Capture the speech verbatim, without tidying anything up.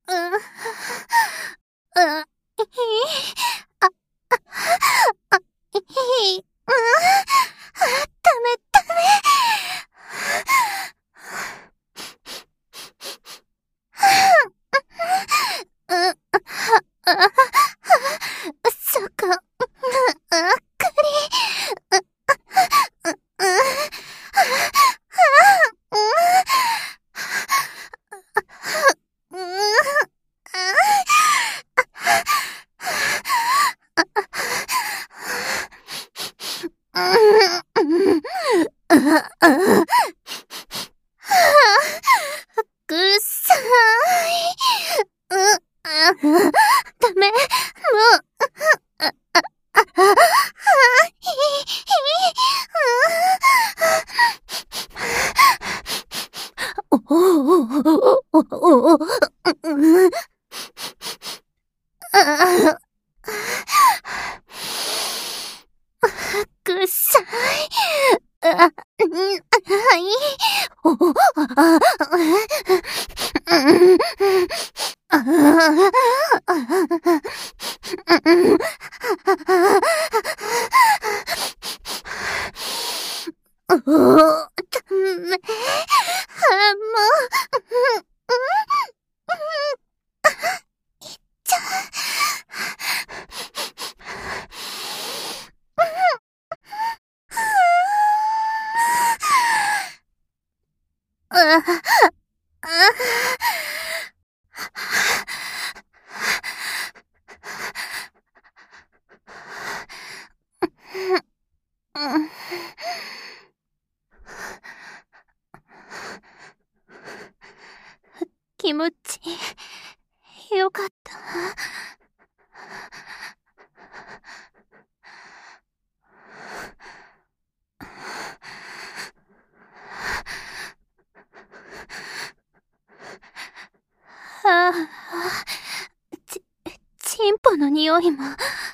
う、う、ひ、あ、あ、ひ、う、あ、ダメ、ダメ。う、あ、あ、そこ、あ、くり、う、う、う、う、くっさい。う、あ、ダメ、もう、あ、あ、あ、あ、ひ、ひ、う、お、お、お、お、お、お、うん、あ、くっさい。あ、うん、はい。お、あ、うん、あ、うん、お、ダメ。あ、もう、うん、ちゃ、あ、あ、うん、気持ちよかった。ああ、ち、チンポの匂いも